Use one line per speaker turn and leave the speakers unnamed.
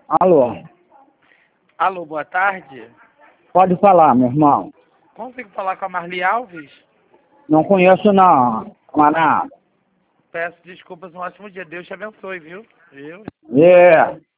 Alô,
Alô, boa tarde.
pode falar, meu irmão.
Consigo falar com a Marli Alves?
Não conheço não, camarada.
Peço desculpas, um ótimo dia. Deus te abençoe, viu?
É.